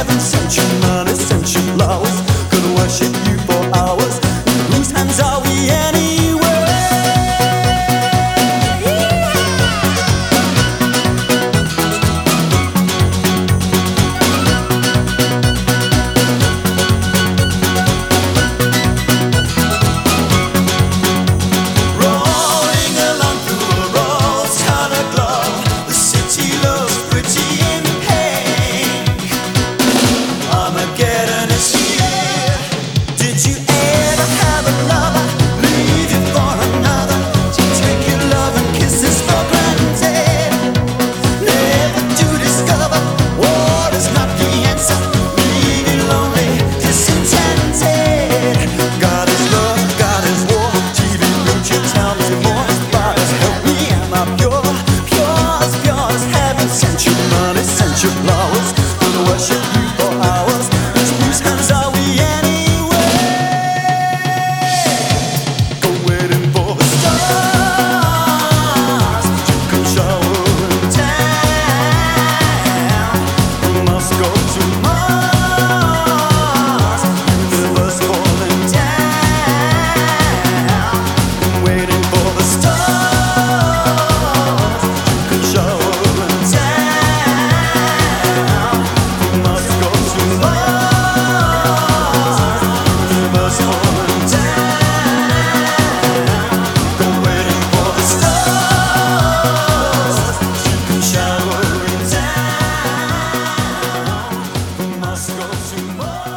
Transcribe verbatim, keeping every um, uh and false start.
heaven sent you money, sent you flowers. Could worship you for hours. In whose hands are we anyway? Rolling along through a rose-colored glow, the city looks pretty in pink. Armageddon is here. Did you ever have a lover leave you for another? To take your love and kisses for granted. Never to discover war is not the answer. Leave you lonely, disenchanted. God is love, God is war. T V news, you tell me more. Inspires, help me, am I pure? Pure as pure as heaven sent you money, sent you flowers. Gonna worship you for hours. In whose hands are we anyway? Go waiting for the stars to come showering down. We must go to Mars, universe falling down. Waiting for the stars to come showering down. We must go to Mars, universe falling down. Go waiting for the stars to come showering down. We must go to Mars.